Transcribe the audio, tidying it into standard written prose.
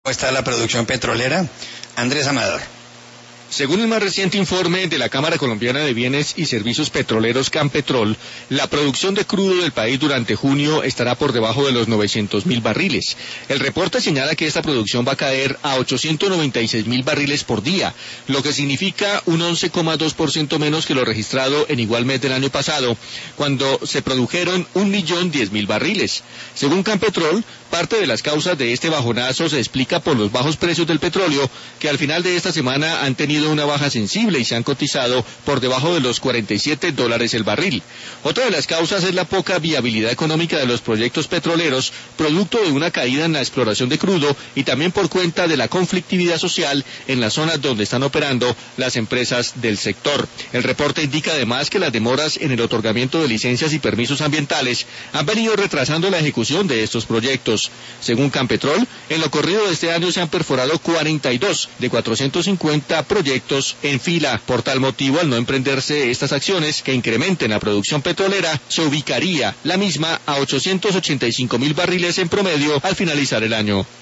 ¿Cómo está la producción petrolera? Andrés Amador. Según el más reciente informe de la Cámara Colombiana de Bienes y Servicios Petroleros Campetrol, la producción de crudo del país durante junio estará por debajo de los 900.000 barriles. El reporte señala que esta producción va a caer a 896.000 barriles por día, lo que significa un 11,2% menos que lo registrado en igual mes del año pasado, cuando se produjeron 1.010.000 barriles. Según Campetrol, parte de las causas de este bajonazo se explica por los bajos precios del petróleo, que al final de esta semana han tenido una baja sensible y se han cotizado por debajo de los $47 el barril. Otra de las causas es la poca viabilidad económica de los proyectos petroleros, producto de una caída en la exploración de crudo y también por cuenta de la conflictividad social en las zonas donde están operando las empresas del sector. El reporte indica además que las demoras en el otorgamiento de licencias y permisos ambientales han venido retrasando la ejecución de estos proyectos. Según Campetrol, en lo corrido de este año se han perforado 42 de 450 proyectos en fila. Por tal motivo, al no emprenderse estas acciones que incrementen la producción petrolera, se ubicaría la misma a 885.000 barriles en promedio al finalizar el año.